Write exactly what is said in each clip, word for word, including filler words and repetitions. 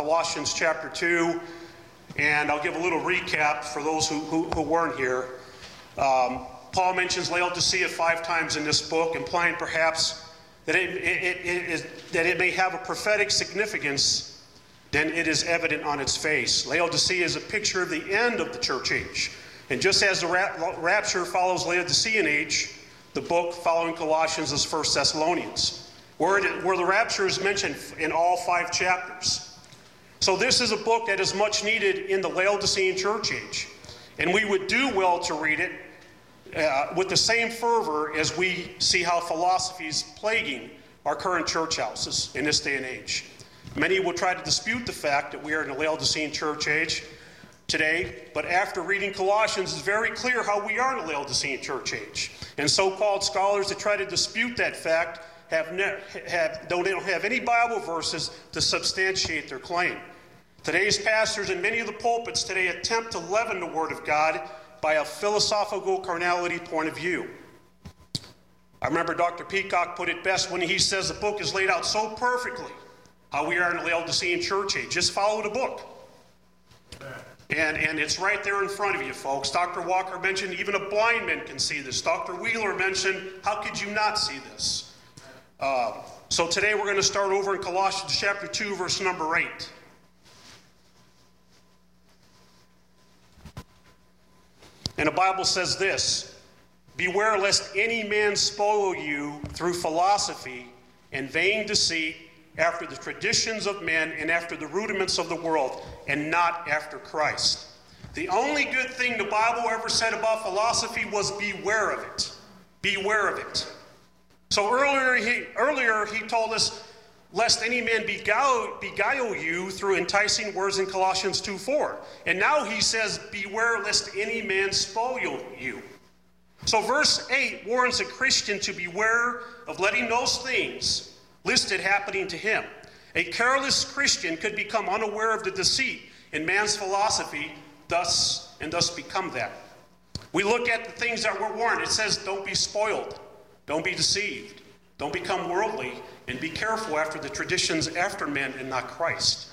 Colossians chapter two, and I'll give a little recap for those who, who, who weren't here. Um, Paul mentions Laodicea five times in this book, implying perhaps that it, it, it, it, that it may have a prophetic significance, then it is evident on its face. Laodicea is a picture of the end of the church age. And just as the rapture follows Laodicean age, the book following Colossians is First Thessalonians, where, it, where the rapture is mentioned in all five chapters. So this is a book that is much needed in the Laodicean church age. And we would do well to read it uh, with the same fervor as we see how philosophy is plaguing our current church houses in this day and age. Many will try to dispute the fact that we are in the Laodicean church age today, but after reading Colossians, it's very clear how we are in the Laodicean church age. And so-called scholars that try to dispute that fact have, ne- have don't, they don't have any Bible verses to substantiate their claim. Today's pastors in many of the pulpits today attempt to leaven the Word of God by a philosophical carnality point of view. I remember Doctor Peacock put it best when he says the book is laid out so perfectly how we are in the Laodicean church age. Just follow the book. And, and it's right there in front of you, folks. Doctor Walker mentioned even a blind man can see this. Doctor Wheeler mentioned, how could you not see this? Uh, so today we're going to start over in Colossians chapter two, verse number eight. And the Bible says this: beware lest any man spoil you through philosophy and vain deceit, after the traditions of men and after the rudiments of the world, and not after Christ. The only good thing the Bible ever said about philosophy was beware of it. Beware of it. So earlier he, earlier he told us, lest any man beguile, beguile you through enticing words in Colossians two four. And now he says, beware lest any man spoil you. So verse eight warns a Christian to beware of letting those things listed happening to him. A careless Christian could become unaware of the deceit in man's philosophy, thus and thus become that. We look at the things that we're warned. It says, don't be spoiled, don't be deceived, don't become worldly, and be careful after the traditions after men and not Christ.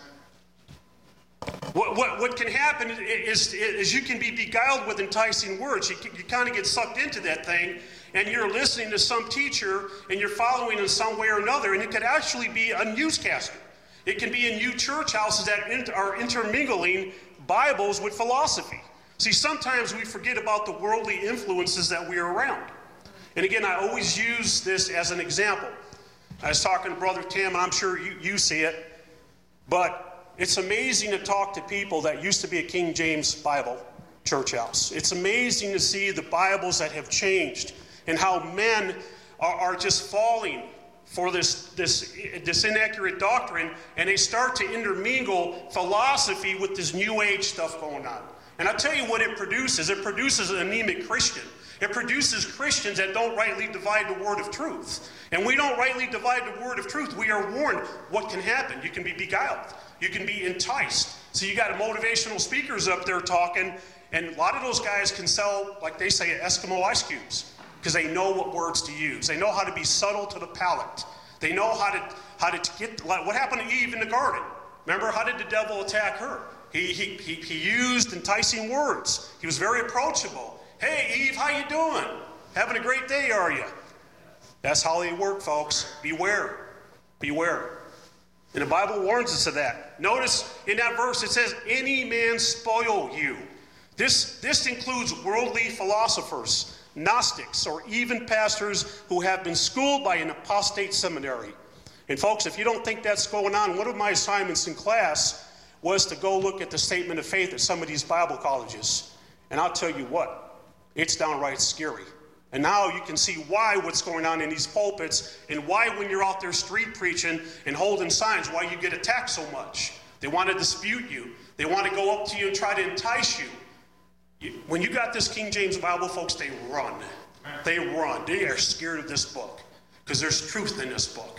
What, what, what can happen is, is you can be beguiled with enticing words. You, you kind of get sucked into that thing, and you're listening to some teacher, and you're following in some way or another, and it could actually be a newscaster. It can be in new church houses that inter- are intermingling Bibles with philosophy. See, sometimes we forget about the worldly influences that we are around. And again, I always use this as an example. I was talking to Brother Tim, and I'm sure you, you see it, but it's amazing to talk to people that used to be a King James Bible church house. It's amazing to see the Bibles that have changed and how men are, are just falling for this, this, this inaccurate doctrine, and they start to intermingle philosophy with this New Age stuff going on. And I'll tell you what it produces. It produces an anemic Christian. It produces Christians that don't rightly divide the word of truth. And we don't rightly divide the word of truth. We are warned what can happen. You can be beguiled. You can be enticed. So you got motivational speakers up there talking, and a lot of those guys can sell, like they say, Eskimo ice cubes, because they know what words to use. They know how to be subtle to the palate. They know how to how to get, like what happened to Eve in the garden. Remember, how did the devil attack her? He, he, he, he used enticing words. He was very approachable. Hey, Eve, how you doing? Having a great day, are you? That's how they work, folks. Beware. Beware. And the Bible warns us of that. Notice in that verse it says, any man spoil you. This, this includes worldly philosophers, Gnostics, or even pastors who have been schooled by an apostate seminary. And folks, if you don't think that's going on, one of my assignments in class was to go look at the statement of faith at some of these Bible colleges. And I'll tell you what, it's downright scary. And now you can see why what's going on in these pulpits, and why when you're out there street preaching and holding signs, why you get attacked so much. They want to dispute you. They want to go up to you and try to entice you. you. When you got this King James Bible, folks, they run. They run. They are scared of this book because there's truth in this book.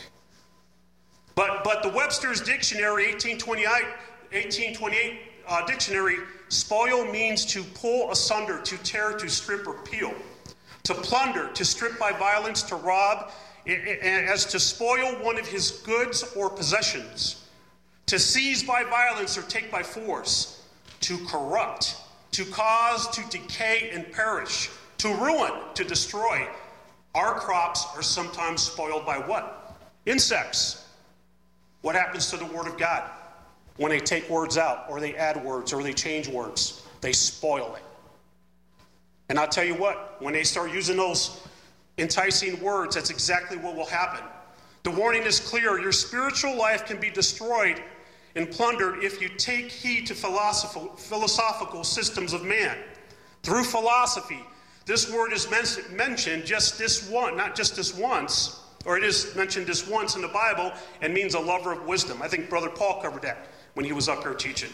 But but the Webster's Dictionary, eighteen twenty-eight uh, dictionary, spoil means to pull asunder, to tear, to strip, or peel. To plunder, to strip by violence, to rob, as to spoil one of his goods or possessions. to seize by violence or take by force, to corrupt, to cause to decay and perish, to ruin, to destroy. Our crops are sometimes spoiled by what? Insects. What happens to the Word of God when they take words out, or they add words, or they change words? They spoil it. And I'll tell you what, when they start using those enticing words, that's exactly what will happen. The warning is clear. Your spiritual life can be destroyed and plundered if you take heed to philosophical, philosophical systems of man. Through philosophy, this word is men- mentioned just this one, not just this once, or it is mentioned this once in the Bible and means a lover of wisdom. I think Brother Paul covered that when he was up here teaching.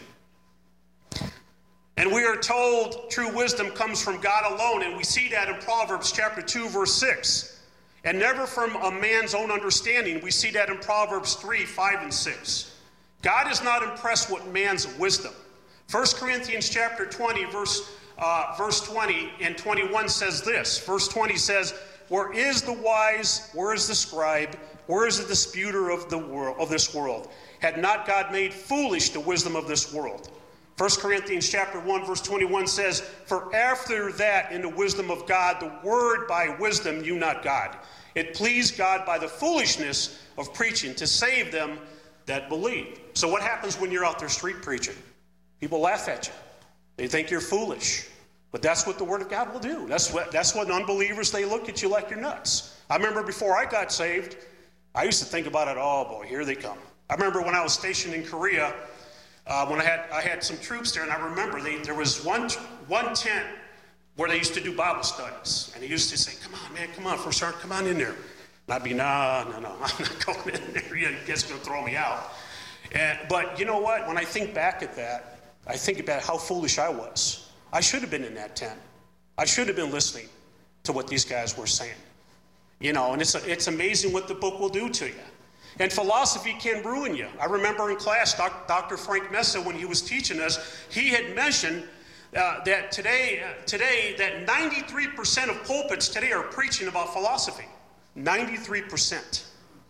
And we are told true wisdom comes from God alone, and we see that in Proverbs chapter two, verse six. And never from a man's own understanding. We see that in Proverbs three, five, and six. God is not impressed with man's wisdom. First Corinthians chapter twenty, verse, uh, verse twenty and twenty-one says this. Verse twenty says, "Where is the wise? Where is the scribe? Where is the disputer of the world of this world? Had not God made foolish the wisdom of this world?" First Corinthians chapter one, verse twenty-one says, "For after that, in the wisdom of God, the word by wisdom knew not God. It pleased God by the foolishness of preaching to save them that believe." So what happens when you're out there street preaching? People laugh at you. They think you're foolish. But that's what the Word of God will do. That's what, that's what unbelievers, they look at you like you're nuts. I remember before I got saved, I used to think about it, oh boy, here they come. I remember when I was stationed in Korea, uh, when I had I had some troops there, and I remember they, there was one, one tent where they used to do Bible studies. And he used to say, "Come on, man, come on, First Sergeant, come on in there." And I'd be, no, no, no, I'm not going in there. You guys are going to throw me out. And, but you know what? When I think back at that, I think about how foolish I was. I should have been in that tent. I should have been listening to what these guys were saying. You know, and it's, it's amazing what the book will do to you. And philosophy can ruin you. I remember in class, Doctor Frank Mesa, when he was teaching us, he had mentioned uh, that today, uh, today that ninety-three percent of pulpits today are preaching about philosophy. ninety-three percent.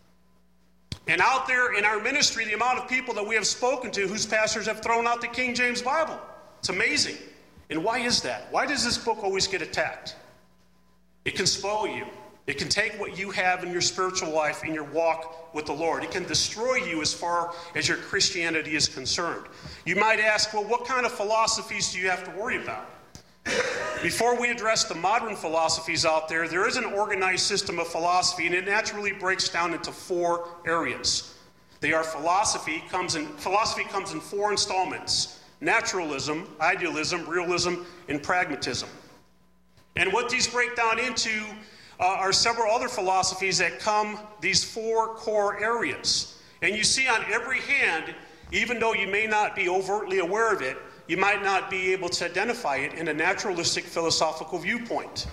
And out there in our ministry, the amount of people that we have spoken to whose pastors have thrown out the King James Bible. It's amazing. And why is that? Why does this book always get attacked? It can spoil you. It can take what you have in your spiritual life, in your walk with the Lord. It can destroy you as far as your Christianity is concerned. You might ask, well, what kind of philosophies do you have to worry about? Before we address the modern philosophies out there, there is an organized system of philosophy, and it naturally breaks down into four areas. They are philosophy comes in philosophy comes in four installments: naturalism, idealism, realism, and pragmatism. And what these break down into uh, are several other philosophies that come these four core areas. And you see on every hand, even though you may not be overtly aware of it, you might not be able to identify it in a naturalistic philosophical viewpoint.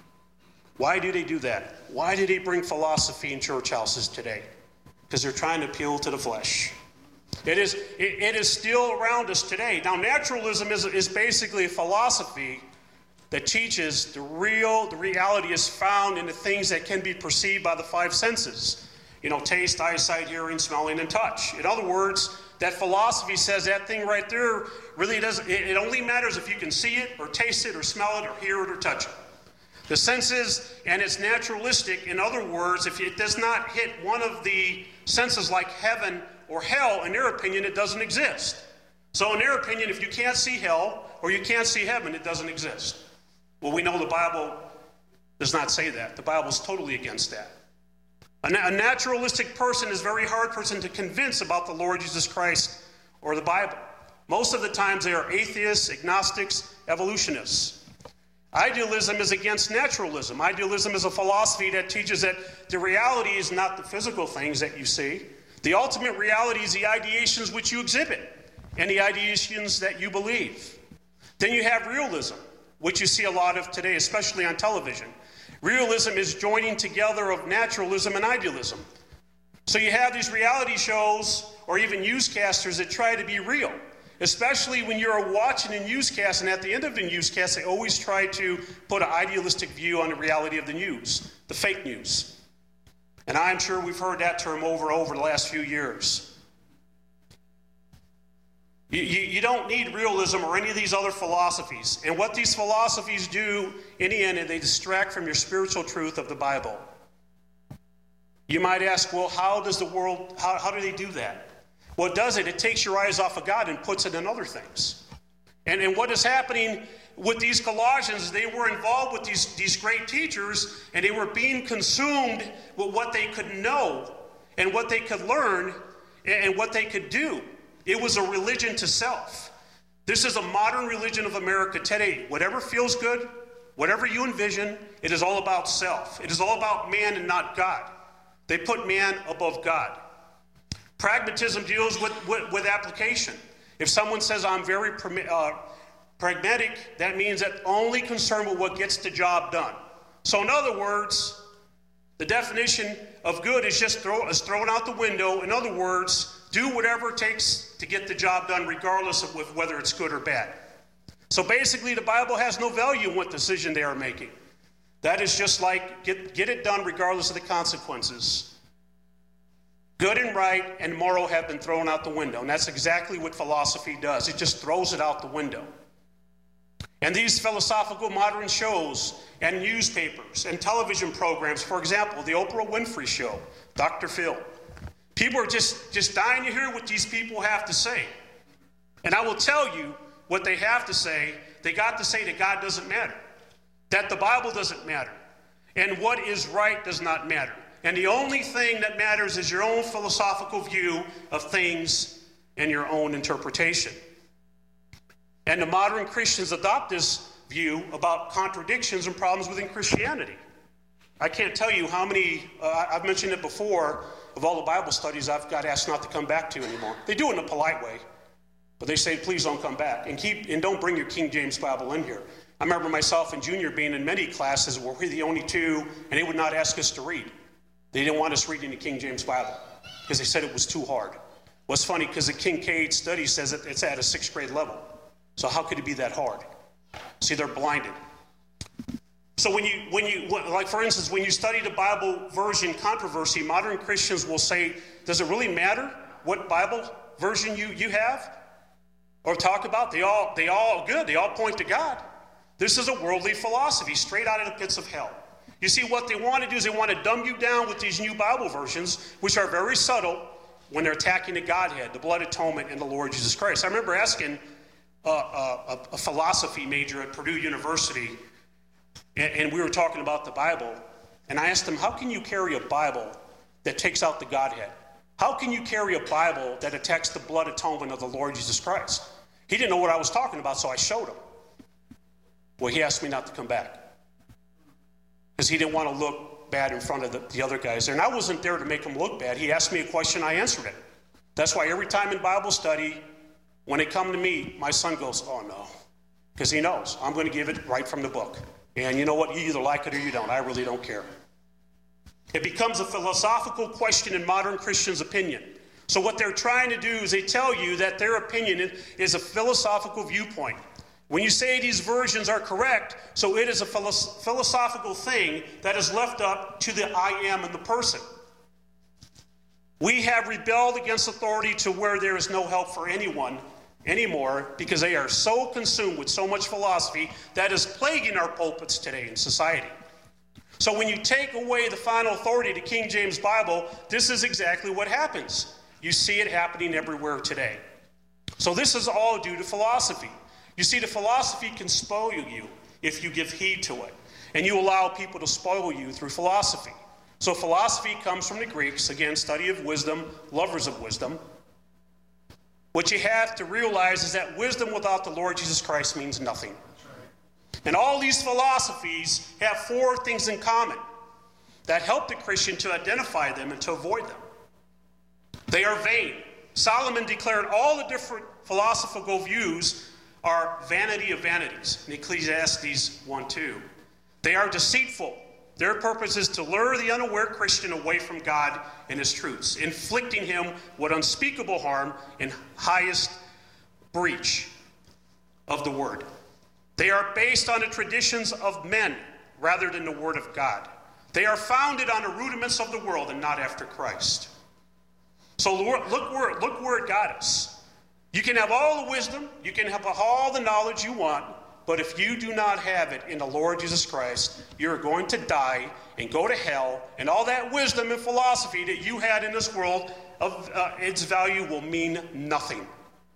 Why do they do that? Why do they bring philosophy in church houses today? Because they're trying to appeal to the flesh. It is, it, it is still around us today. Now, naturalism is, is basically a philosophy that teaches the real, the reality is found in the things that can be perceived by the five senses. You know, taste, eyesight, hearing, smelling, and touch. In other words, that philosophy says that thing right there really doesn't, it, it only matters if you can see it or taste it or smell it or hear it or touch it. The senses, and it's naturalistic. In other words, if it does not hit one of the senses like heaven or hell, in their opinion, it doesn't exist. So in their opinion, if you can't see hell or you can't see heaven, it doesn't exist. Well, we know the Bible does not say that. The Bible is totally against that. A, na- a naturalistic person is a very hard person to convince about the Lord Jesus Christ or the Bible. Most of the times they are atheists, agnostics, evolutionists. Idealism is against naturalism. Idealism is a philosophy that teaches that the reality is not the physical things that you see. The ultimate reality is the ideations which you exhibit and the ideations that you believe. Then you have realism, which you see a lot of today, especially on television. Realism is joining together of naturalism and idealism. So you have these reality shows or even newscasters that try to be real, especially when you're watching a newscast, and at the end of the newscast, they always try to put an idealistic view on the reality of the news, the fake news. And I'm sure we've heard that term over and over the last few years. You, you, you don't need realism or any of these other philosophies. And what these philosophies do in the end, they distract from your spiritual truth of the Bible. You might ask, well, how does the world, how, how do they do that? Well, it does it. It takes your eyes off of God and puts it in other things. And, and what is happening with these Colossians, they were involved with these, these great teachers, and they were being consumed with what they could know and what they could learn and, and what they could do. It was a religion to self. This is a modern religion of America today. Whatever feels good, whatever you envision, it is all about self. It is all about man and not God. They put man above God. Pragmatism deals with, with, with application. If someone says, I'm very uh, pragmatic, that means that only concerned with what gets the job done. So in other words, the definition of good is just throw, is thrown out the window. In other words, do whatever it takes to get the job done, regardless of whether it's good or bad. So basically, the Bible has no value in what decision they are making. That is just like, get, get it done regardless of the consequences. Good and right and moral have been thrown out the window. And that's exactly what philosophy does. It just throws it out the window. And these philosophical modern shows and newspapers and television programs, for example, the Oprah Winfrey Show, Doctor Phil, people are just, just dying to hear what these people have to say. And I will tell you what they have to say. They got to say that God doesn't matter, that the Bible doesn't matter, and what is right does not matter. And the only thing that matters is your own philosophical view of things and your own interpretation. And the modern Christians adopt this view about contradictions and problems within Christianity. I can't tell you how many, uh, I've mentioned it before, of all the Bible studies I've got asked not to come back to anymore. They do it in a polite way, but they say, please don't come back. And keep and don't bring your King James Bible in here. I remember myself and Junior being in many classes where we're the only two, and they would not ask us to read. They didn't want us reading the King James Bible because they said it was too hard. Well, it's funny because the Kincaid study says that it's at a sixth grade level. So how could it be that hard? See, they're blinded. So when you, when you, like for instance, when you study the Bible version controversy, modern Christians will say, does it really matter what Bible version you, you have or talk about? They all, they all good. They all point to God. This is a worldly philosophy straight out of the pits of hell. You see, what they want to do is they want to dumb you down with these new Bible versions, which are very subtle when they're attacking the Godhead, the blood atonement, and the Lord Jesus Christ. I remember asking uh, a, a philosophy major at Purdue University, and, and we were talking about the Bible, and I asked him, how can you carry a Bible that takes out the Godhead? How can you carry a Bible that attacks the blood atonement of the Lord Jesus Christ? He didn't know what I was talking about, so I showed him. Well, he asked me not to come back because he didn't want to look bad in front of the, the other guys there. And I wasn't there to make him look bad. He asked me a question, I answered it. That's why every time in Bible study, when they come to me, my son goes, oh no, because he knows I'm going to give it right from the book. And you know what? You either like it or you don't. I really don't care. It becomes a philosophical question in modern Christians' opinion. So what they're trying to do is they tell you that their opinion is a philosophical viewpoint. When you say these versions are correct, so it is a philosophical thing that is left up to the I am and the person. We have rebelled against authority to where there is no help for anyone anymore because they are so consumed with so much philosophy that is plaguing our pulpits today in society. So when you take away the final authority, the King James Bible, this is exactly what happens. You see it happening everywhere today. So this is all due to philosophy. You see, the philosophy can spoil you if you give heed to it. And you allow people to spoil you through philosophy. So philosophy comes from the Greeks, again, study of wisdom, lovers of wisdom. What you have to realize is that wisdom without the Lord Jesus Christ means nothing. And all these philosophies have four things in common that help the Christian to identify them and to avoid them. They are vain. Solomon declared all the different philosophical views are vanity of vanities in Ecclesiastes one two. They are deceitful. Their purpose is to lure the unaware Christian away from God and his truths, inflicting him with unspeakable harm and highest breach of the word. They are based on the traditions of men rather than the word of God. They are founded on the rudiments of the world and not after Christ. So look where, look where it got us. You can have all the wisdom, you can have all the knowledge you want, but if you do not have it in the Lord Jesus Christ, you're going to die and go to hell, and all that wisdom and philosophy that you had in this world, of uh, its value will mean nothing.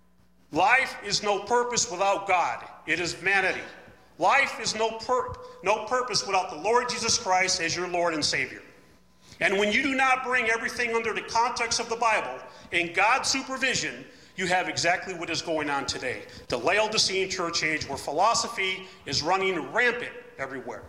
Life is no purpose without God. It is vanity. Life is no, pur- no purpose without the Lord Jesus Christ as your Lord and Savior. And when you do not bring everything under the context of the Bible and God's supervision, you have exactly what is going on today. The Laodicean church age, where philosophy is running rampant everywhere.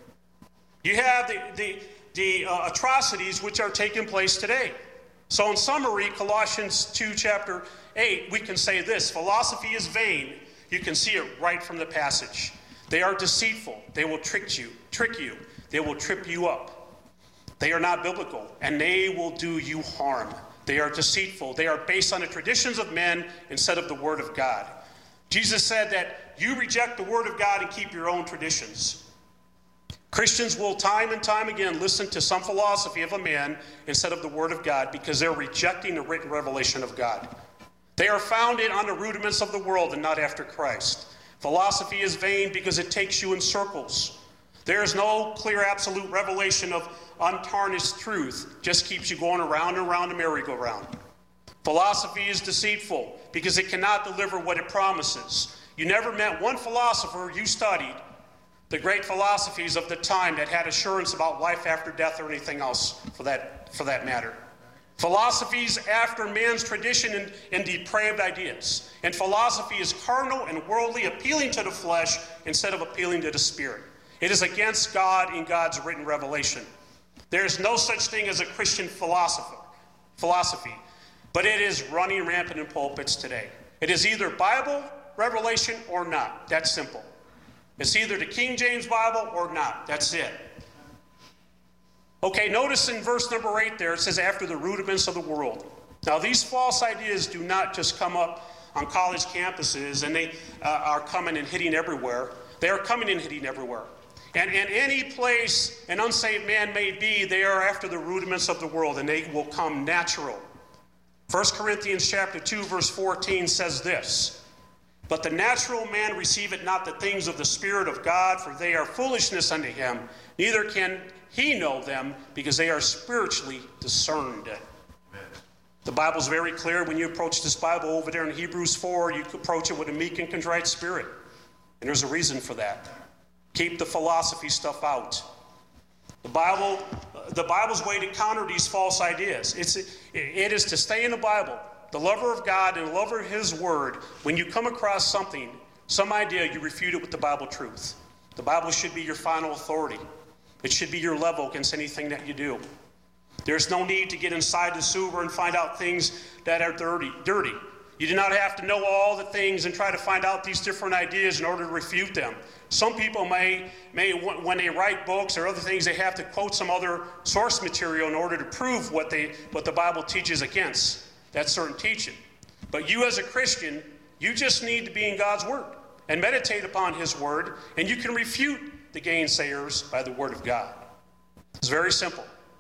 You have the, the, the uh, atrocities which are taking place today. So in summary, Colossians two, chapter eight, we can say this: philosophy is vain. You can see it right from the passage. They are deceitful. They will trick you, trick you. They will trip you up. They are not biblical, and they will do you harm. They are deceitful. They are based on the traditions of men instead of the word of God. Jesus said that you reject the word of God and keep your own traditions. Christians will time and time again listen to some philosophy of a man instead of the word of God because they're rejecting the written revelation of God. They are founded on the rudiments of the world and not after Christ. Philosophy is vain because it takes you in circles. There is no clear absolute revelation of untarnished truth. Just keeps you going around and around the merry-go-round. Philosophy is deceitful because it cannot deliver what it promises. You never met one philosopher you studied, the great philosophies of the time, that had assurance about life after death or anything else for that, for that matter. Philosophies after man's tradition and, and depraved ideas. And philosophy is carnal and worldly, appealing to the flesh instead of appealing to the spirit. It is against God in God's written revelation. There is no such thing as a Christian philosopher, philosophy, but it is running rampant in pulpits today. It is either Bible revelation or not. That's simple. It's either the King James Bible or not. That's it. Okay, notice in verse number eight there, it says, after the rudiments of the world. Now, these false ideas do not just come up on college campuses and they uh, are coming and hitting everywhere. They are coming and hitting everywhere. And in any place an unsaved man may be, they are after the rudiments of the world, and they will come natural. First Corinthians chapter two, verse fourteen says this: but the natural man receiveth not the things of the Spirit of God, for they are foolishness unto him. Neither can he know them, because they are spiritually discerned. Amen. The Bible's very clear. When you approach this Bible over there in Hebrews four, you approach it with a meek and contrite spirit. And there's a reason for that. Keep the philosophy stuff out. The Bible, the Bible's way to counter these false ideas. It's, it is to stay in the Bible. The lover of God and the lover of his word, when you come across something, some idea, you refute it with the Bible truth. The Bible should be your final authority. It should be your level against anything that you do. There's no need to get inside the sewer and find out things that are dirty. dirty. You do not have to know all the things and try to find out these different ideas in order to refute them. Some people may, may, when they write books or other things, they have to quote some other source material in order to prove what, they, what the Bible teaches against that certain teaching. But you as a Christian, you just need to be in God's word and meditate upon his word, and you can refute the gainsayers by the word of God. It's very simple.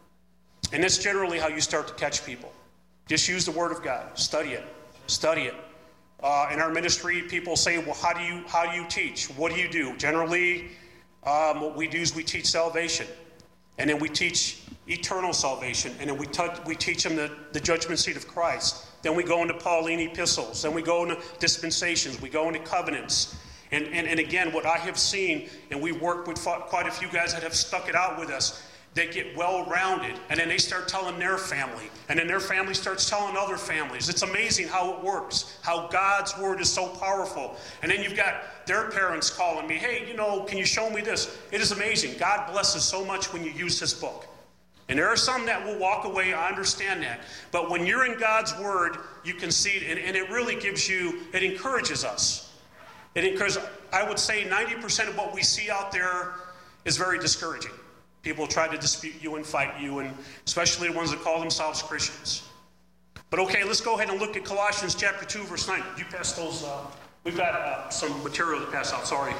And that's generally how you start to catch people. Just use the word of God. Study it. Study it. Uh, in our ministry, people say, well, how do you how do you teach? What do you do? Generally, um, what we do is we teach salvation. And then we teach eternal salvation. And then we, t- we teach them the, the judgment seat of Christ. Then we go into Pauline epistles. Then we go into dispensations. We go into covenants. And, and, and again, what I have seen, and we work with quite a few guys that have stuck it out with us, they get well-rounded, and then they start telling their family, and then their family starts telling other families. It's amazing how it works, how God's word is so powerful. And then you've got their parents calling me, hey, you know, can you show me this? It is amazing. God blesses so much when you use his book. And there are some that will walk away, I understand that. But when you're in God's word, you can see it, and, and it really gives you, it encourages us. It encourages, I would say ninety percent of what we see out there is very discouraging. People try to dispute you and fight you, and especially the ones that call themselves Christians. But okay, let's go ahead and look at Colossians chapter two, verse nine. Did you pass those? Uh, we've got uh, some material to pass out, sorry.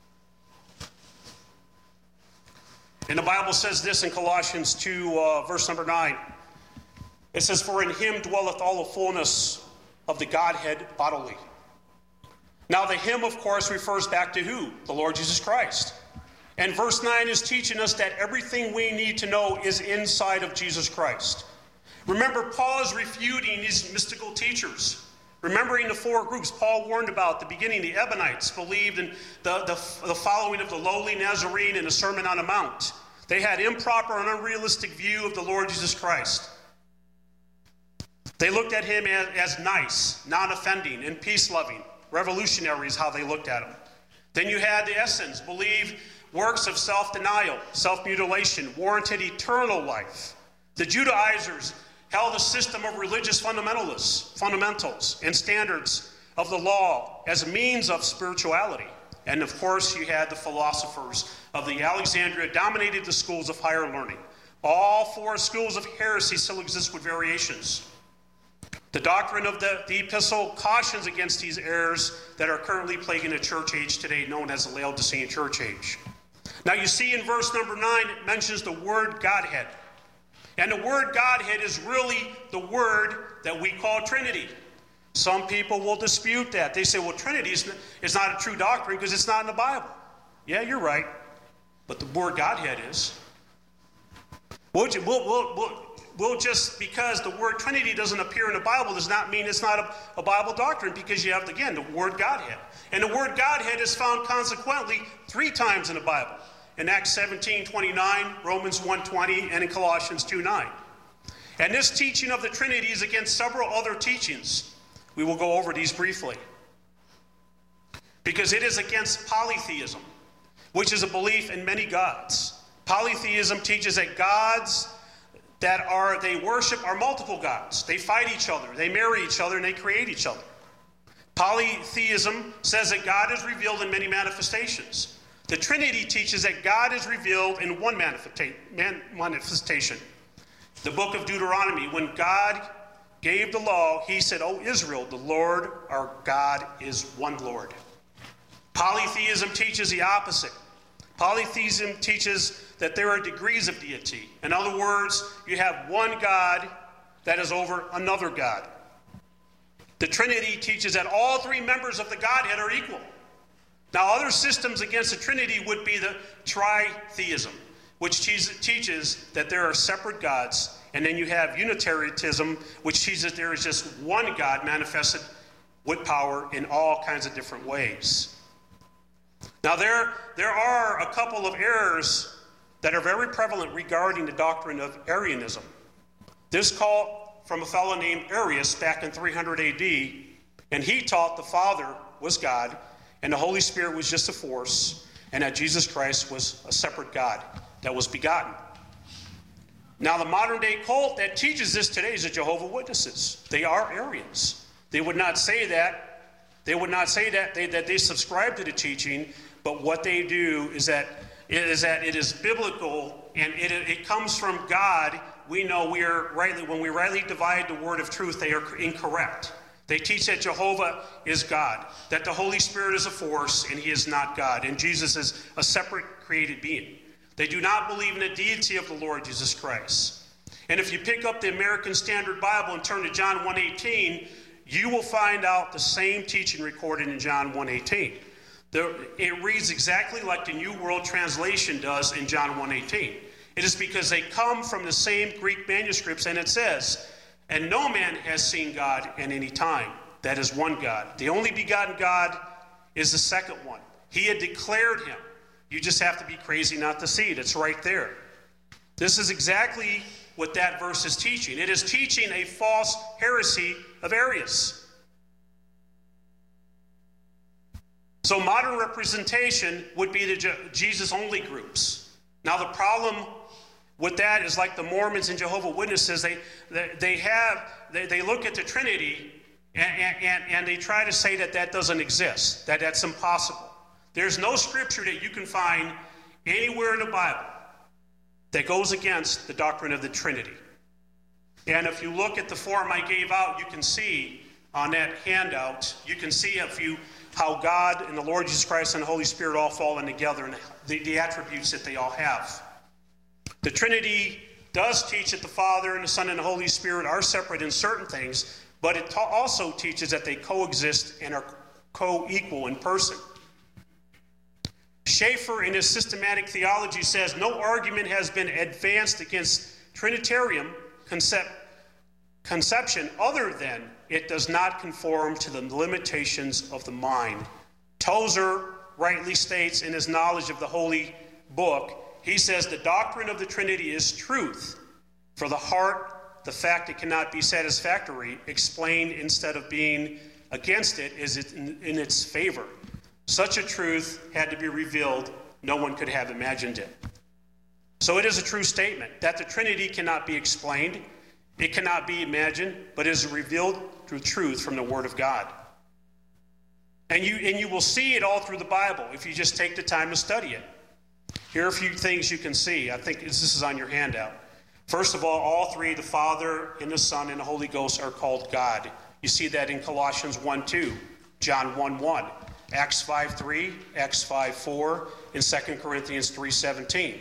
And the Bible says this in Colossians two, uh, verse number nine. It says, for in him dwelleth all the fullness of the Godhead bodily. Now the him, of course, refers back to who? The Lord Jesus Christ. And verse nine is teaching us that everything we need to know is inside of Jesus Christ. Remember, Paul is refuting these mystical teachers. Remembering the four groups Paul warned about at the beginning, the Ebionites believed in the, the, the following of the lowly Nazarene in the Sermon on the Mount. They had improper and unrealistic view of the Lord Jesus Christ. They looked at him as, as nice, non-offending, and peace-loving. Revolutionary is how they looked at him. Then you had the Essenes, believe works of self-denial, self-mutilation, warranted eternal life. The Judaizers held a system of religious fundamentalists, fundamentals and standards of the law as a means of spirituality. And of course, you had the philosophers of the Alexandria dominated the schools of higher learning. All four schools of heresy still exist with variations. The doctrine of the, the epistle cautions against these errors that are currently plaguing the church age today, known as the Laodicean church age. Now you see in verse number nine, it mentions the word Godhead. And the word Godhead is really the word that we call Trinity. Some people will dispute that. They say, well, Trinity is not a true doctrine because it's not in the Bible. Yeah, you're right. But the word Godhead is. We'll, we'll, we'll, we'll, we'll just, because the word Trinity doesn't appear in the Bible, does not mean it's not a, a Bible doctrine, because you have, again, the word Godhead. And the word Godhead is found consequently three times in the Bible. In Acts seventeen twenty-nine, Romans one twenty, and in Colossians two nine. And this teaching of the Trinity is against several other teachings. We will go over these briefly. Because it is against polytheism, which is a belief in many gods. Polytheism teaches that gods that are they worship are multiple gods. They fight each other, they marry each other, and they create each other. Polytheism says that God is revealed in many manifestations. The Trinity teaches that God is revealed in one manifestation. The book of Deuteronomy, when God gave the law, he said, O Israel, the Lord our God is one Lord. Polytheism teaches the opposite. Polytheism teaches that there are degrees of deity. In other words, you have one God that is over another God. The Trinity teaches that all three members of the Godhead are equal. Now, other systems against the Trinity would be the tritheism, which teaches that there are separate gods. And then you have Unitarianism, which teaches that there is just one God manifested with power in all kinds of different ways. Now, there, there are a couple of errors that are very prevalent regarding the doctrine of Arianism. This call from a fellow named Arius back in three hundred A D, and he taught the Father was God, and the Holy Spirit was just a force, and that Jesus Christ was a separate God that was begotten. Now, the modern-day cult that teaches this today is the Jehovah's Witnesses. They are Arians. They would not say that. They would not say that they, that they subscribe to the teaching, but what they do is that it is that it is biblical, and it, it comes from God. We know we are rightly when we rightly divide the word of truth, they are incorrect. They teach that Jehovah is God, that the Holy Spirit is a force, and he is not God, and Jesus is a separate created being. They do not believe in the deity of the Lord Jesus Christ. And if you pick up the American Standard Bible and turn to John one eighteen, you will find out the same teaching recorded in John one eighteen. It reads exactly like the New World Translation does in John one eighteen. It is because they come from the same Greek manuscripts, and it says, and no man has seen God at any time. That is one God. The only begotten God is the second one. He had declared him. You just have to be crazy not to see it. It's right there. This is exactly what that verse is teaching. It is teaching a false heresy of Arius. So modern representation would be the Jesus-only groups. Now the problem with that is like the Mormons and Jehovah's Witnesses, they, they, they have, they, they look at the Trinity and, and, and they try to say that that doesn't exist, that that's impossible. There's no scripture that you can find anywhere in the Bible that goes against the doctrine of the Trinity. And if you look at the form I gave out, you can see on that handout, you can see if you, how God and the Lord Jesus Christ and the Holy Spirit all fall in together and the, the attributes that they all have. The Trinity does teach that the Father and the Son and the Holy Spirit are separate in certain things, but it ta- also teaches that they coexist and are co-equal in person. Schaeffer, in his systematic theology, says no argument has been advanced against Trinitarian concept, conception other than it does not conform to the limitations of the mind. Tozer rightly states in his knowledge of the Holy Book, he says the doctrine of the Trinity is truth. For the heart, the fact it cannot be satisfactory, explained instead of being against it, is in, in its favor. Such a truth had to be revealed. No one could have imagined it. So it is a true statement that the Trinity cannot be explained. It cannot be imagined, but is revealed through truth from the Word of God. And you, and you will see it all through the Bible if you just take the time to study it. Here are a few things you can see. I think this is on your handout. First of all, all three, the Father and the Son and the Holy Ghost, are called God. You see that in Colossians one two, John one one, Acts five three, Acts five four, and Second Corinthians three seventeen.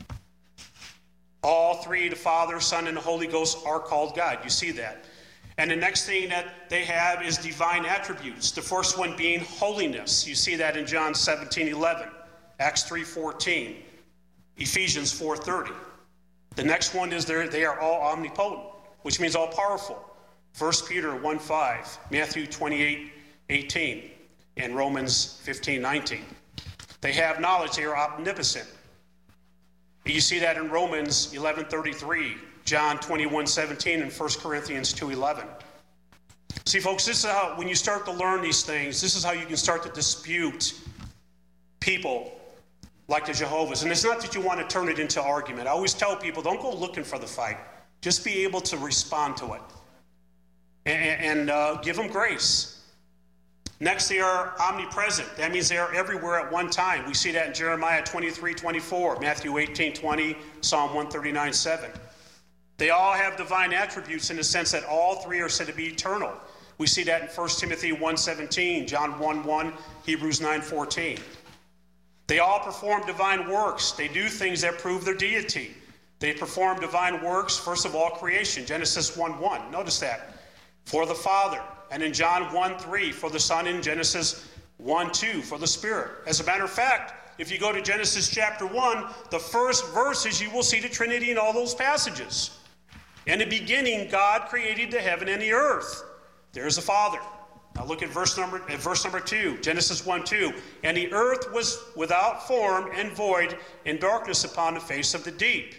All three, the Father, Son, and the Holy Ghost, are called God. You see that. And the next thing that they have is divine attributes. The first one being holiness. You see that in John seventeen eleven, Acts three fourteen, Ephesians four thirty. The next one is they are all omnipotent, which means all powerful. First Peter one five, Matthew twenty-eight eighteen, and Romans fifteen nineteen. They have knowledge. They are omnipotent. You see that in Romans eleven thirty-three, John twenty-one seventeen, and First Corinthians two eleven. See, folks, this is how, when you start to learn these things, this is how you can start to dispute people like the Jehovah's. And it's not that you want to turn it into argument. I always tell people, don't go looking for the fight. Just be able to respond to it. And, and uh, give them grace. Next, they are omnipresent. That means they are everywhere at one time. We see that in Jeremiah twenty-three twenty-four, Matthew eighteen twenty, Psalm one thirty-nine seven. They all have divine attributes in the sense that all three are said to be eternal. We see that in First Timothy one seventeen, John one one, Hebrews nine fourteen. They all perform divine works. They do things that prove their deity. They perform divine works, first of all, creation, Genesis one one. Notice that. For the Father. And in John one three, for the Son, in Genesis one two, for the Spirit. As a matter of fact, if you go to Genesis chapter one, the first verses, you will see the Trinity in all those passages. In the beginning, God created the heaven and the earth. There's the Father. Now look at verse number, at verse number two, Genesis one two. And the earth was without form and void, and darkness upon the face of the deep.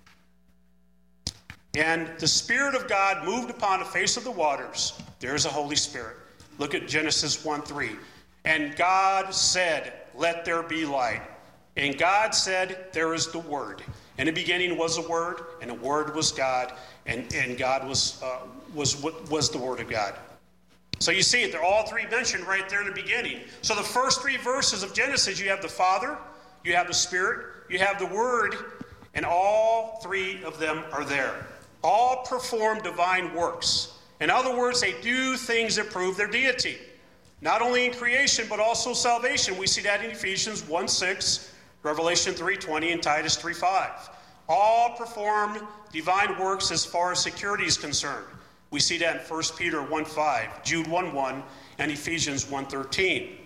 And the Spirit of God moved upon the face of the waters. There's the Holy Spirit. Look at Genesis one three. And God said, let there be light. And God said, there is the Word. In the beginning was the Word, and the Word was God, and, and God was, uh, was, was the Word of God. So you see it, they're all three mentioned right there in the beginning. So the first three verses of Genesis, you have the Father, you have the Spirit, you have the Word, and all three of them are there. All perform divine works. In other words, they do things that prove their deity. Not only in creation, but also salvation. We see that in Ephesians one six, Revelation three twenty, and Titus three five. All perform divine works as far as security is concerned. We see that in First Peter one five, Jude one one, and Ephesians one thirteen.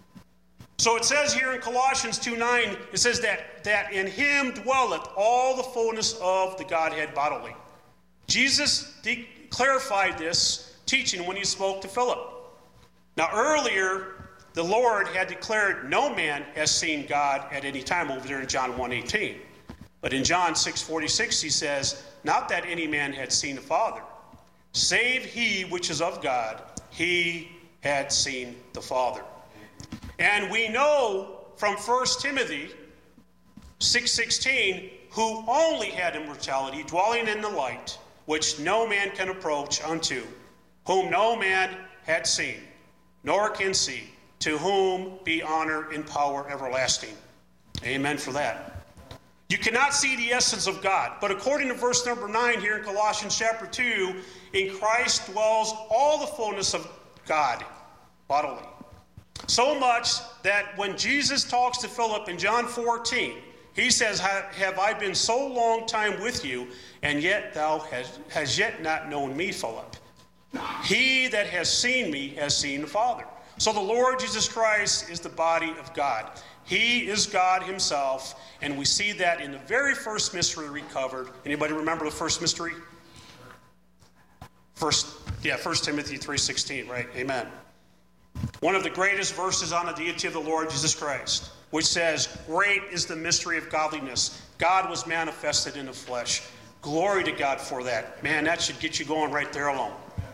So it says here in Colossians two nine, it says that, that in him dwelleth all the fullness of the Godhead bodily. Jesus de- clarified this teaching when he spoke to Philip. Now earlier, the Lord had declared no man has seen God at any time over there in John one eighteen. But in John six forty-six he says, not that any man had seen the Father, save he which is of God, he had seen the Father. And we know from First Timothy six sixteen, who only had immortality, dwelling in the light, which no man can approach unto, whom no man had seen, nor can see, to whom be honor and power everlasting. Amen for that. You cannot see the essence of God, but according to verse number nine here in Colossians chapter two, in Christ dwells all the fullness of God bodily. So much that when Jesus talks to Philip in John fourteen, he says, have I been so long time with you, and yet thou hast, has yet not known me, Philip? He that has seen me has seen the Father. So the Lord Jesus Christ is the body of God. He is God himself, and we see that in the very first mystery we covered. Anybody remember the first mystery? First, yeah, First Timothy three sixteen, right? Amen. One of the greatest verses on the deity of the Lord Jesus Christ, which says, "Great is the mystery of godliness. God was manifested in the flesh." Glory to God for that. Man, that should get you going right there alone.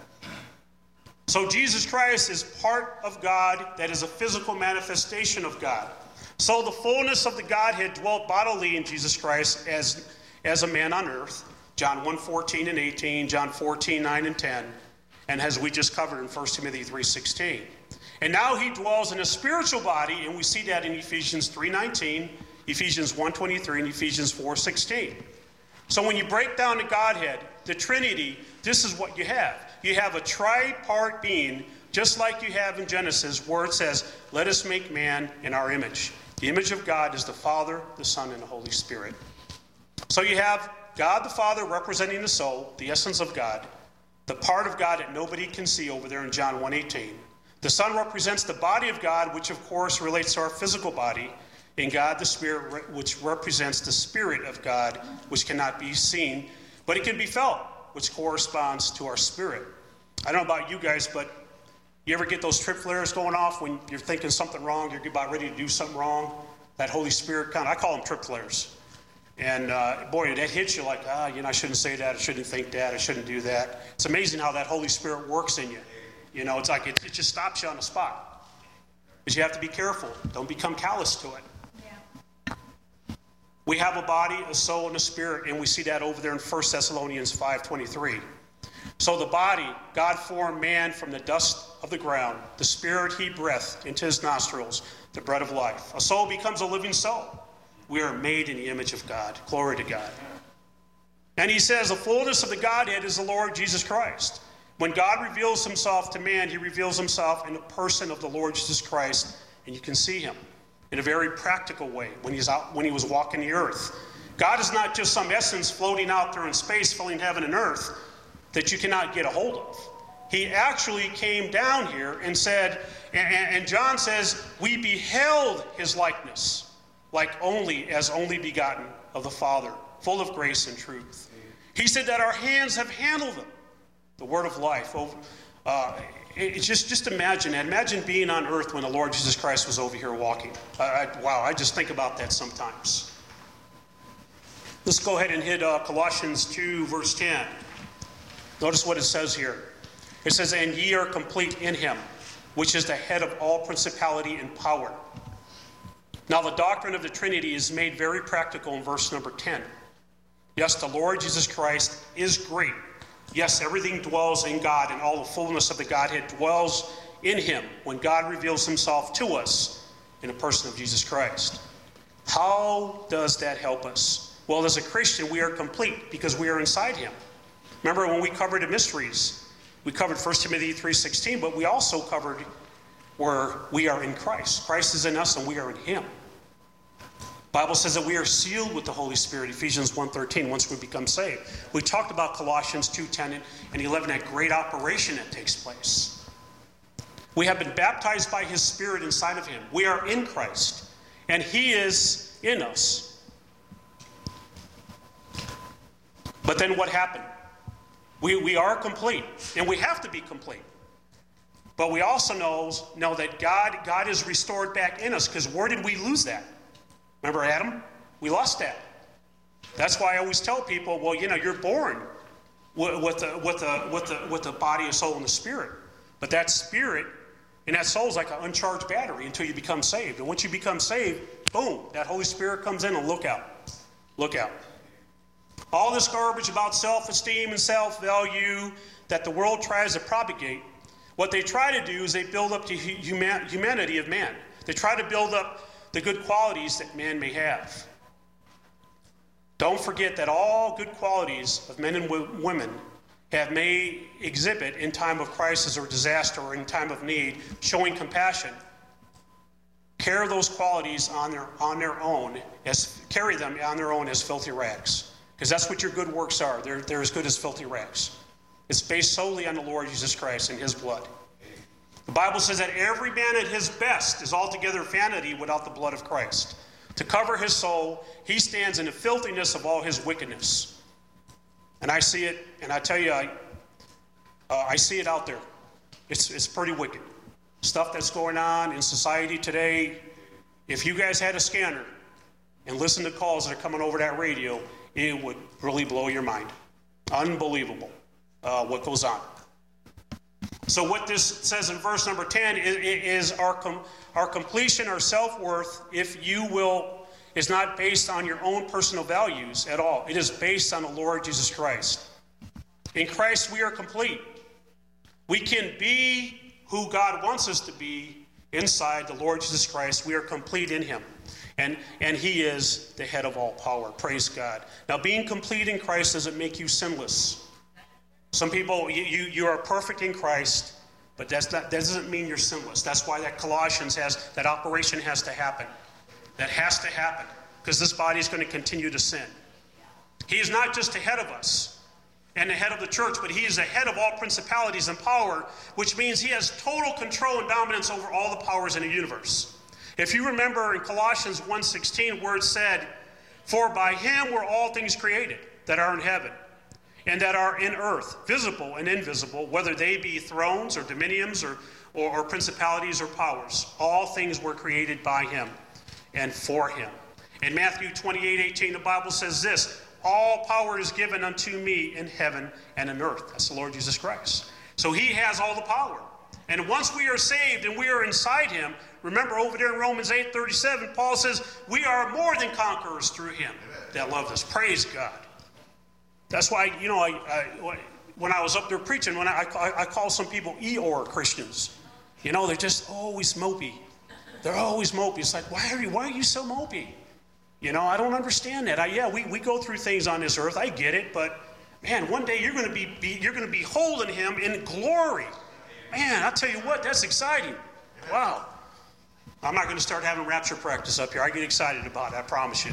So Jesus Christ is part of God that is a physical manifestation of God. So the fullness of the Godhead dwelt bodily in Jesus Christ as, as a man on earth. John one fourteen and eighteen, John fourteen, nine and ten, and as we just covered in First Timothy three sixteen. And now he dwells in a spiritual body, and we see that in Ephesians three nineteen, Ephesians one twenty-three, and Ephesians four sixteen. So when you break down the Godhead, the Trinity, this is what you have. You have a tripart being, just like you have in Genesis, where it says, "Let us make man in our image." The image of God is the Father, the Son, and the Holy Spirit. So you have God the Father representing the soul, the essence of God, the part of God that nobody can see over there in John one eighteen. The Son represents the body of God, which of course relates to our physical body, and God the Spirit, which represents the Spirit of God, which cannot be seen, but it can be felt, which corresponds to our spirit. I don't know about you guys, but you ever get those trip flares going off when you're thinking something wrong, you're about ready to do something wrong? That Holy Spirit kind of, I call them trip flares. And uh, boy, that hits you like, ah, you know, I shouldn't say that, I shouldn't think that, I shouldn't do that. It's amazing how that Holy Spirit works in you. You know, it's like it, it just stops you on the spot. Because you have to be careful. Don't become callous to it. Yeah. We have a body, a soul, and a spirit, and we see that over there in First Thessalonians five twenty-three. So the body, God formed man from the dust of the ground. The spirit he breathed into his nostrils, the breath of life. A soul becomes a living soul. We are made in the image of God. Glory to God. And he says the fullness of the Godhead is the Lord Jesus Christ. When God reveals himself to man, he reveals himself in the person of the Lord Jesus Christ, and you can see him in a very practical way when he's out, when he was walking the earth. God is not just some essence floating out there in space, filling heaven and earth, that you cannot get a hold of. He actually came down here and said, and, and John says, we beheld his likeness, like only as only begotten of the Father, full of grace and truth. He said that our hands have handled him, the word of life. Uh, it's just, just imagine that. Imagine being on earth when the Lord Jesus Christ was over here walking. I, I, wow, I just think about that sometimes. Let's go ahead and hit uh, Colossians two, verse ten. Notice what it says here. It says, and ye are complete in him, which is the head of all principality and power. Now the doctrine of the Trinity is made very practical in verse number ten. Yes, the Lord Jesus Christ is great. Yes, everything dwells in God, and all the fullness of the Godhead dwells in him when God reveals himself to us in the person of Jesus Christ. How does that help us? Well, as a Christian, we are complete because we are inside him. Remember when we covered the mysteries, we covered First Timothy three sixteen, but we also covered where we are in Christ. Christ is in us and we are in him. The Bible says that we are sealed with the Holy Spirit, Ephesians one thirteen, once we become saved. We talked about Colossians two ten and eleven, that great operation that takes place. We have been baptized by his Spirit inside of him. We are in Christ, and he is in us. But then what happened? We, we are complete, and we have to be complete. But we also know, know that God, God is restored back in us, because where did we lose that? Remember Adam? We lost that. That's why I always tell people, well, you know, you're born with, with, the, with, the, with, the, with the body, a soul, and the spirit. But that spirit and that soul is like an uncharged battery until you become saved. And once you become saved, boom, that Holy Spirit comes in and look out. Look out. All this garbage about self-esteem and self-value that the world tries to propagate, what they try to do is they build up the human, humanity of man. They try to build up the good qualities that man may have. Don't forget that all good qualities of men and w- women have may exhibit in time of crisis or disaster or in time of need, showing compassion. Carry those qualities on their on their own, as carry them on their own as filthy rags. Because that's what your good works are. They're, they're as good as filthy rags. It's based solely on the Lord Jesus Christ and his blood. The Bible says that every man at his best is altogether vanity without the blood of Christ. To cover his soul, he stands in the filthiness of all his wickedness. And I see it, and I tell you, I, uh, I see it out there. It's, it's pretty wicked. Stuff that's going on in society today. If you guys had a scanner and listened to calls that are coming over that radio, it would really blow your mind. Unbelievable uh, what goes on. So what this says in verse number ten is, is our, com- our completion, our self-worth, if you will, is not based on your own personal values at all. It is based on the Lord Jesus Christ. In Christ we are complete. We can be who God wants us to be inside the Lord Jesus Christ. We are complete in him. And, and he is the head of all power. Praise God. Now, being complete in Christ doesn't make you sinless. Some people, you, you, you are perfect in Christ, but that's not, that doesn't mean you're sinless. That's why that Colossians has, that operation has to happen. That has to happen, because this body is going to continue to sin. He is not just the head of us and the head of the church, but he is the head of all principalities and power, which means he has total control and dominance over all the powers in the universe. If you remember in Colossians one sixteen, where it said, "For by him were all things created that are in heaven and that are in earth, visible and invisible, whether they be thrones or dominions or, or, or principalities or powers. All things were created by him and for him." In Matthew twenty-eight eighteen, the Bible says this, "All power is given unto me in heaven and in earth." That's the Lord Jesus Christ. So he has all the power. And once we are saved and we are inside him, remember over there in Romans eight thirty-seven, Paul says, we are more than conquerors through him that loved us. Praise God. That's why, you know, I, I, when I was up there preaching, when I, I, I call some people Eeyore Christians. You know, they're just always mopey. They're always mopey. It's like, why are you, why are you so mopey? You know, I don't understand that. I, yeah, we, we go through things on this earth. I get it, but man, one day you're going to be, be you're going to be holding him in glory. Man, I'll tell you what, that's exciting. Wow. I'm not going to start having rapture practice up here. I get excited about it, I promise you.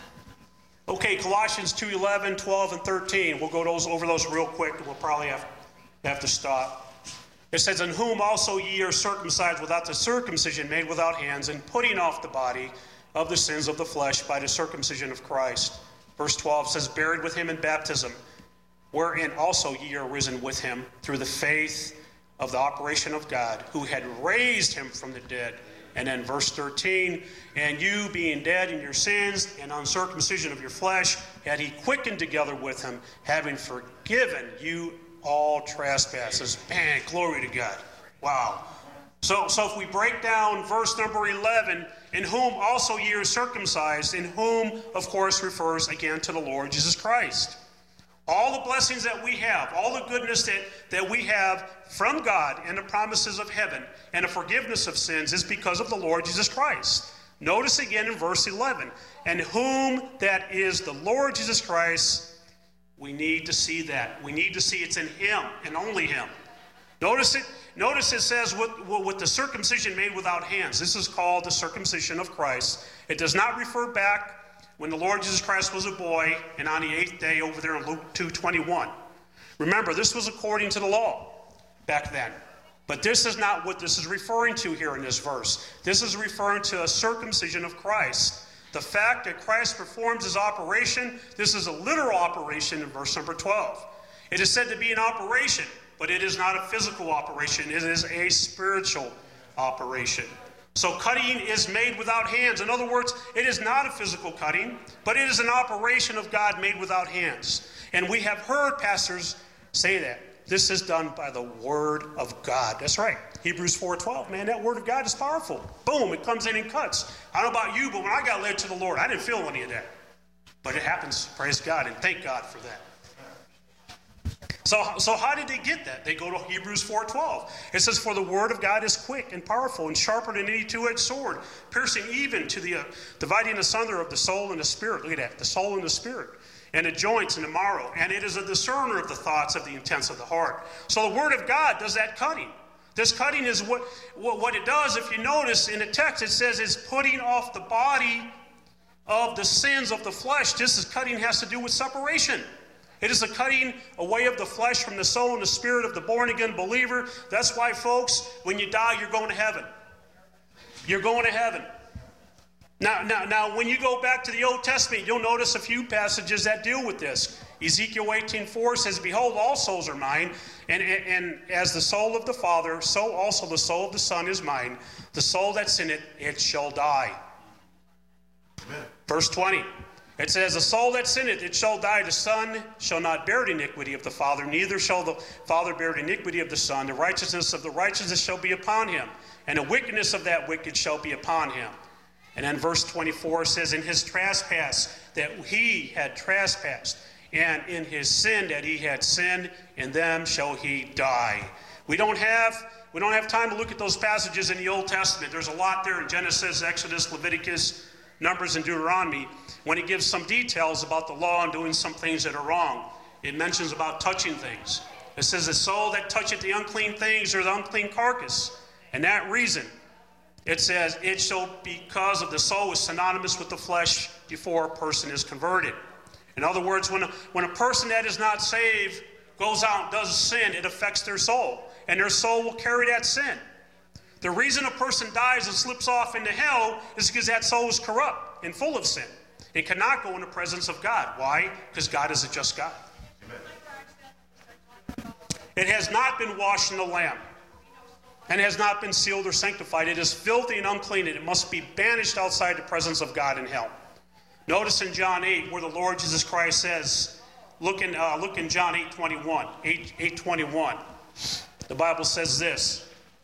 Okay, Colossians two eleven, twelve, and thirteen. We'll go those over those real quick, and we'll probably have, have to stop. It says, "In whom also ye are circumcised without the circumcision made without hands, and putting off the body of the sins of the flesh by the circumcision of Christ." Verse twelve says, "Buried with him in baptism, wherein also ye are risen with him through the faith of the operation of God, who had raised him from the dead." And then verse thirteen, "And you being dead in your sins and uncircumcision of your flesh, had he quickened together with him, having forgiven you all trespasses." Man, glory to God. Wow. So, so if we break down verse number eleven, "In whom also ye are circumcised," in whom, of course, refers again to the Lord Jesus Christ. All the blessings that we have, all the goodness that, that we have from God and the promises of heaven and the forgiveness of sins is because of the Lord Jesus Christ. Notice again in verse eleven, "And whom that is the Lord Jesus Christ," we need to see that. We need to see it's in him and only him. Notice it. Notice it says with, with the circumcision made without hands. This is called the circumcision of Christ. It does not refer back when the Lord Jesus Christ was a boy and on the eighth day over there in Luke two twenty-one. Remember, this was according to the law back then. But this is not what this is referring to here in this verse. This is referring to a circumcision of Christ. The fact that Christ performs his operation, this is a literal operation in verse number twelve. It is said to be an operation, but it is not a physical operation. It is a spiritual operation. So cutting is made without hands. In other words, it is not a physical cutting, but it is an operation of God made without hands. And we have heard pastors say that. This is done by the word of God. That's right. Hebrews four twelve. Man, that word of God is powerful. Boom, it comes in and cuts. I don't know about you, but when I got led to the Lord, I didn't feel any of that. But it happens. Praise God, and thank God for that. So, so how did they get that? They go to Hebrews four twelve. It says, "For the word of God is quick and powerful and sharper than any two-edged sword, piercing even to the uh, dividing asunder of the soul and the spirit." Look at that, the soul and the spirit, and the joints and the marrow. "And it is a discerner of the thoughts of the intents of the heart." So the word of God does that cutting. This cutting is what, what, what it does. If you notice in the text, it says it's putting off the body of the sins of the flesh. Just as cutting has to do with separation. It is a cutting away of the flesh from the soul and the spirit of the born-again believer. That's why, folks, when you die, you're going to heaven. You're going to heaven. Now, now, now, when you go back to the Old Testament, you'll notice a few passages that deal with this. Ezekiel eighteen four says, "Behold, all souls are mine, and, and, and as the soul of the Father, so also the soul of the Son is mine. The soul that's in it, it shall die." Amen. Verse twenty, it says, "The soul that's in it, it shall die. The Son shall not bear the iniquity of the Father, neither shall the Father bear the iniquity of the Son. The righteousness of the righteousness shall be upon him, and the wickedness of that wicked shall be upon him." And then verse twenty-four says, "In his trespass that he had trespassed, and in his sin that he had sinned, in them shall he die." We don't have we don't have time to look at those passages in the Old Testament. There's a lot there in Genesis, Exodus, Leviticus, Numbers, and Deuteronomy when it gives some details about the law and doing some things that are wrong. It mentions about touching things. It says, "The soul that toucheth the unclean things or the unclean carcass." And that reason, it says, it shall, because of the soul is synonymous with the flesh before a person is converted. In other words, when a, when a person that is not saved goes out and does sin, it affects their soul. And their soul will carry that sin. The reason a person dies and slips off into hell is because that soul is corrupt and full of sin. It cannot go in the presence of God. Why? Because God is a just God. Amen. It has not been washed in the Lamb, and has not been sealed or sanctified. It is filthy and unclean, and it must be banished outside the presence of God in hell. Notice in John eight where the Lord Jesus Christ says, look in, uh, look in John eight twenty-one, eight twenty-one. The Bible says this.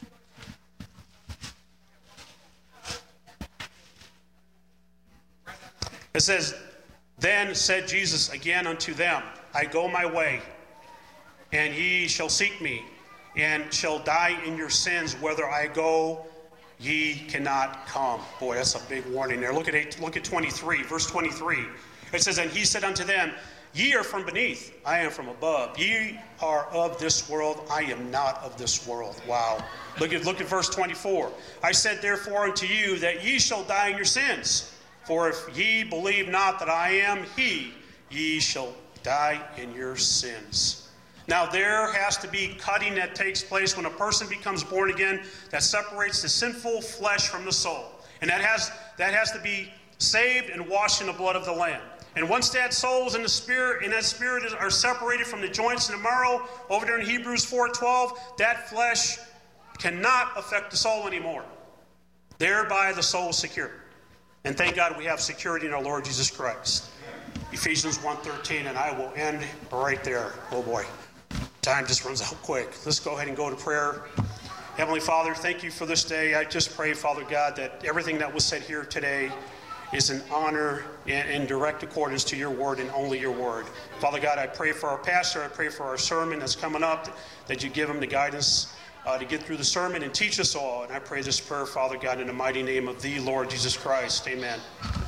It says, "Then said Jesus again unto them, I go my way, and ye shall seek me, and shall die in your sins. Whither I go, ye cannot come." Boy, that's a big warning there. Look at eight, look at twenty-three, verse twenty-three. It says, "And he said unto them, Ye are from beneath, I am from above. Ye are of this world, I am not of this world." Wow. Look at, look at verse twenty-four. "I said therefore unto you that ye shall die in your sins. For if ye believe not that I am he, ye shall die in your sins." Now there has to be cutting that takes place when a person becomes born again that separates the sinful flesh from the soul. And that has, that has to be saved and washed in the blood of the Lamb. And once that soul and the spirit and that spirit is, are separated from the joints and the marrow, over there in Hebrews four twelve, that flesh cannot affect the soul anymore. Thereby the soul is secure. And thank God we have security in our Lord Jesus Christ. Ephesians one thirteen, and I will end right there. Oh boy, time just runs out quick. Let's go ahead and go to prayer. Heavenly Father, thank you for this day. I just pray, Father God, that everything that was said here today is in honor and in direct accordance to your word and only your word. Father God, I pray for our pastor. I pray for our sermon that's coming up, that you give him the guidance uh, to get through the sermon and teach us all. And I pray this prayer, Father God, in the mighty name of the Lord Jesus Christ. Amen.